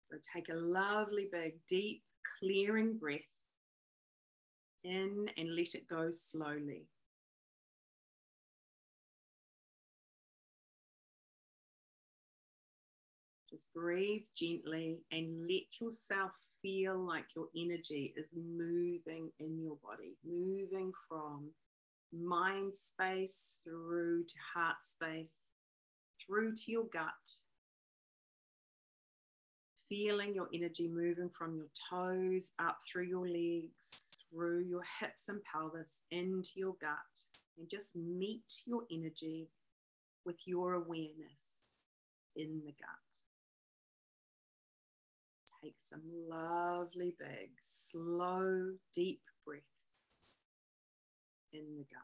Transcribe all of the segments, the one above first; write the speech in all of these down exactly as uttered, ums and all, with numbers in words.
So take a lovely big, deep, clearing breath in and let it go slowly. Just breathe gently and let yourself feel like your energy is moving in your body, moving from mind space through to heart space, through to your gut. Feeling your energy moving from your toes, up through your legs, through your hips and pelvis, into your gut. And just meet your energy with your awareness in the gut. Take some lovely, big, slow, deep breaths in the gut.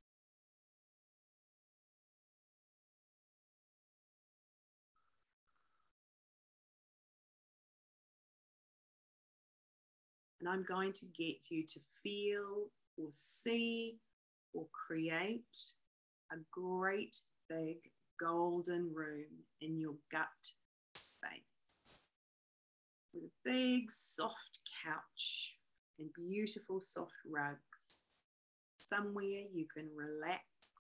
And I'm going to get you to feel or see or create a great big golden room in your gut space with a big soft couch and beautiful soft rugs, somewhere you can relax,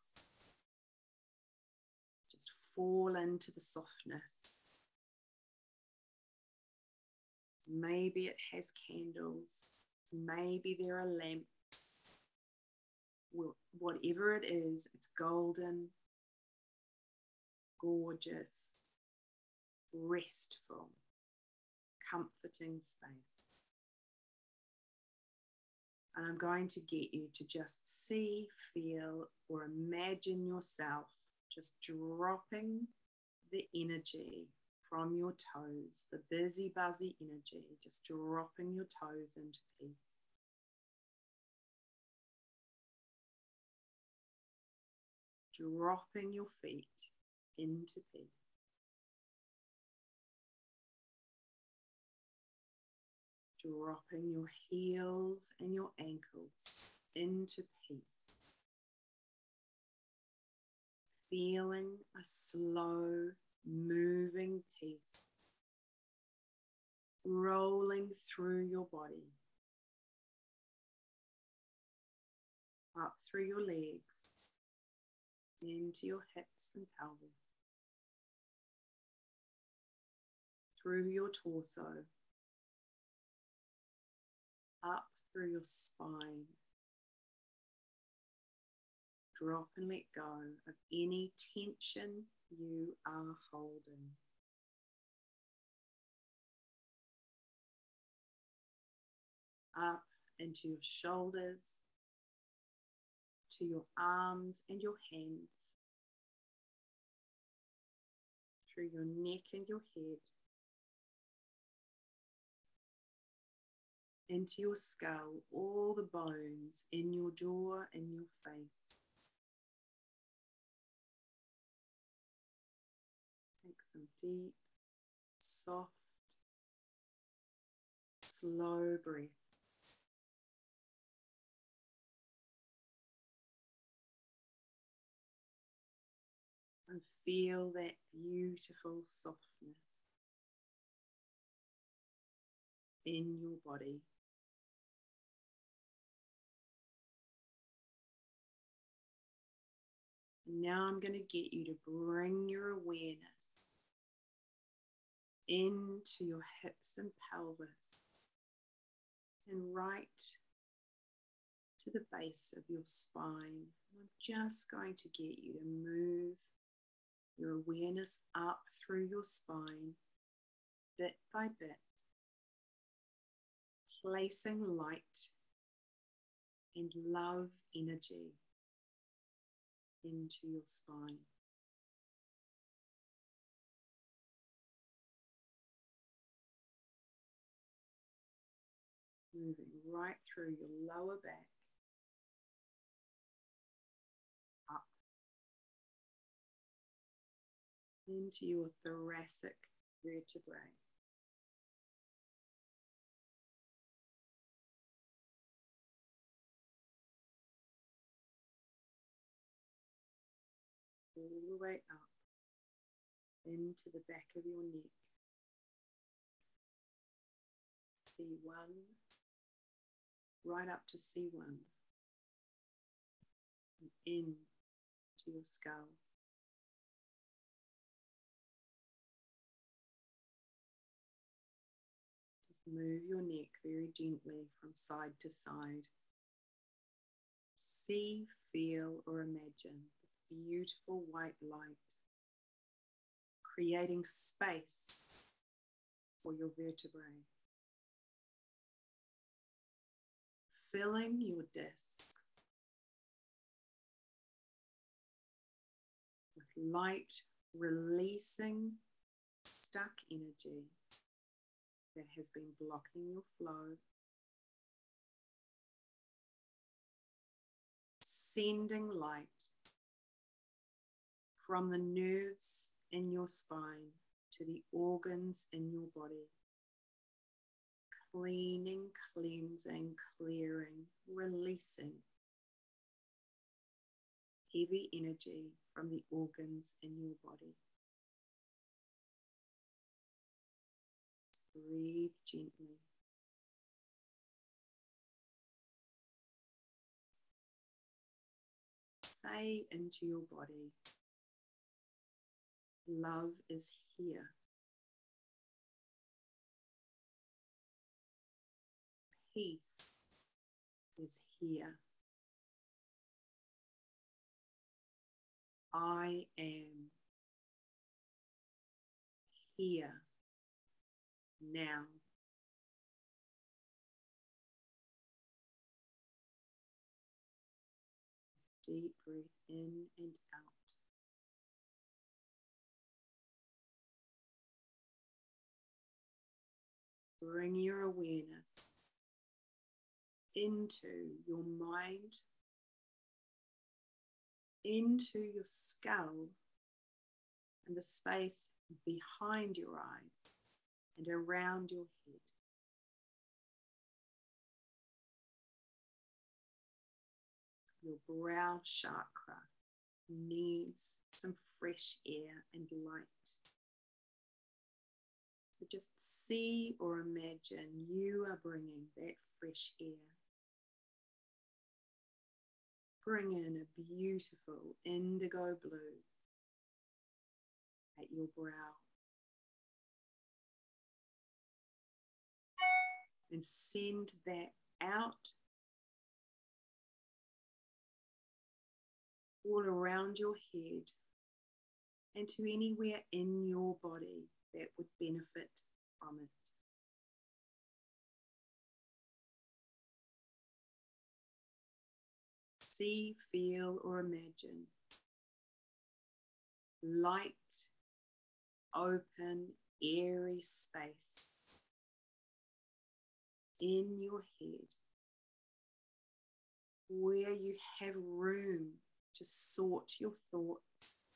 just fall into the softness. Maybe it has candles, maybe there are lamps. Well, whatever it is, it's golden, gorgeous, restful, comforting space. And I'm going to get you to just see, feel, or imagine yourself just dropping the energy from your toes, the busy, buzzy energy, just dropping your toes into peace. Dropping your feet into peace. Dropping your heels and your ankles into peace. Feeling a slow, moving peace rolling through your body, up through your legs, into your hips and pelvis, through your torso, up through your spine. Drop and let go of any tension you are holding. Up into your shoulders, to your arms and your hands, through your neck and your head, into your skull, all the bones in your jaw and your face. Take some deep, soft, slow breaths. And feel that beautiful softness in your body. And now I'm going to get you to bring your awareness into your hips and pelvis and right to the base of your spine. I'm just going to get you to move your awareness up through your spine, bit by bit, placing light and love energy into your spine. Moving right through your lower back, up into your thoracic vertebrae. All the way up into the back of your neck, C one, right up to C one, and in to your skull. Just move your neck very gently from side to side. See, feel, or imagine this beautiful white light creating space for your vertebrae, filling your discs with light, releasing stuck energy that has been blocking your flow, sending light from the nerves in your spine to the organs in your body, cleaning, cleansing, clearing, releasing heavy energy from the organs in your body. Breathe gently. Say into your body, love is here. Peace is here. I am here now. Deep breath in and out. Bring your awareness into your mind, into your skull, and the space behind your eyes and around your head. Your brow chakra needs some fresh air and light. So just see or imagine you are bringing that fresh air. Bring in a beautiful indigo blue at your brow. And send that out all around your head and to anywhere in your body that would benefit from it. See, feel, or imagine light, open, airy space in your head where you have room to sort your thoughts,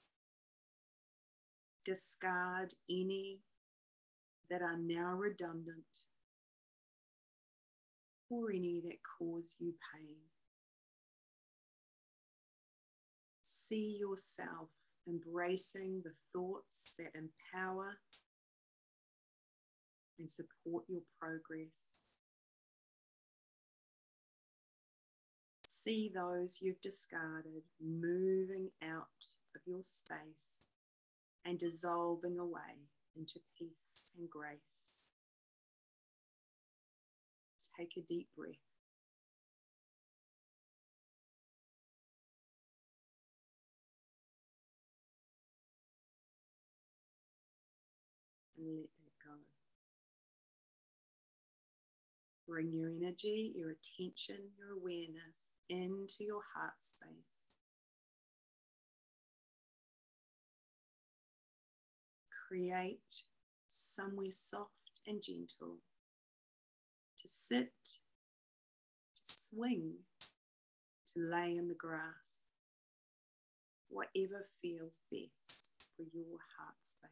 discard any that are now redundant or any that cause you pain. See yourself embracing the thoughts that empower and support your progress. See those you've discarded moving out of your space and dissolving away into peace and grace. Take a deep breath. And let that go. Bring your energy, your attention, your awareness into your heart space. Create somewhere soft and gentle to sit, to swing, to lay in the grass, whatever feels best for your heart space.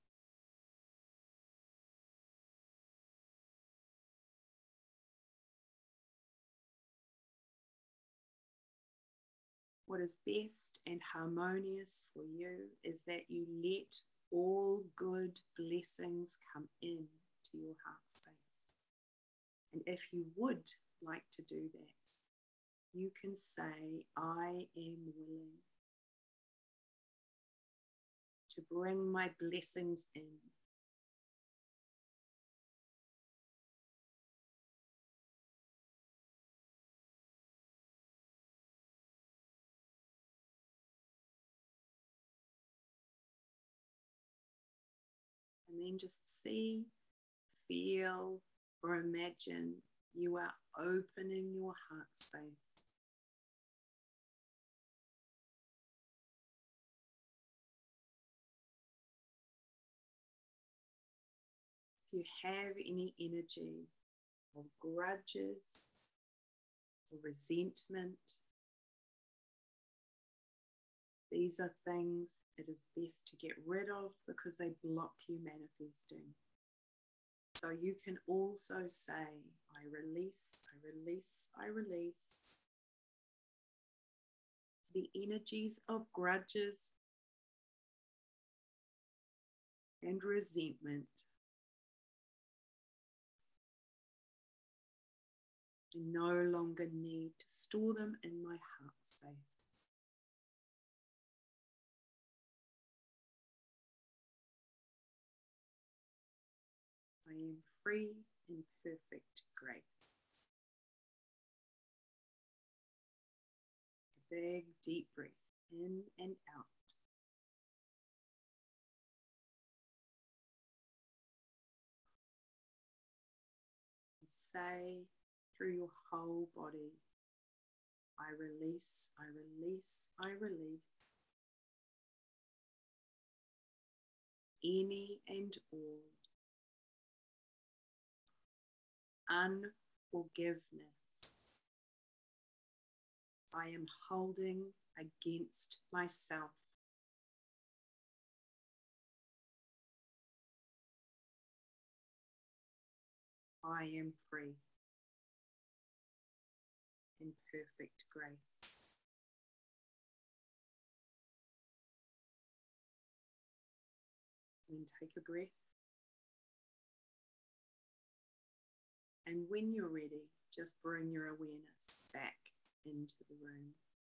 What is best and harmonious for you is that you let all good blessings come in to your heart space. And if you would like to do that, you can say, I am willing to bring my blessings in. And then just see, feel, or imagine you are opening your heart space. If you have any energy of grudges or resentment, these are things it is best to get rid of because they block you manifesting. So you can also say, I release, I release, I release the energies of grudges and resentment. I no longer need to store them in my heart space. I am free in perfect grace. A big, deep breath in and out. And say through your whole body, I release, I release, I release any and all unforgiveness I am holding against myself. I am free in perfect grace. And take a breath. And when you're ready, just bring your awareness back into the room.